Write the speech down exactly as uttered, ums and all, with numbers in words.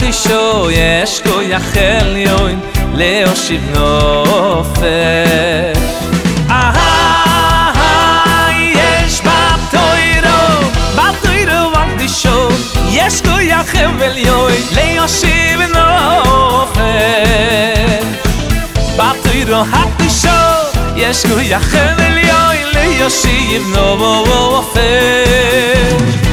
הקדישו יש כוח עליון להושיב נופש. יש בתוירו, בתוירו הקדישו יש כוח עליון להושיב נופש. בתוירו הקדישו יש כוח עליון להושיב נופש.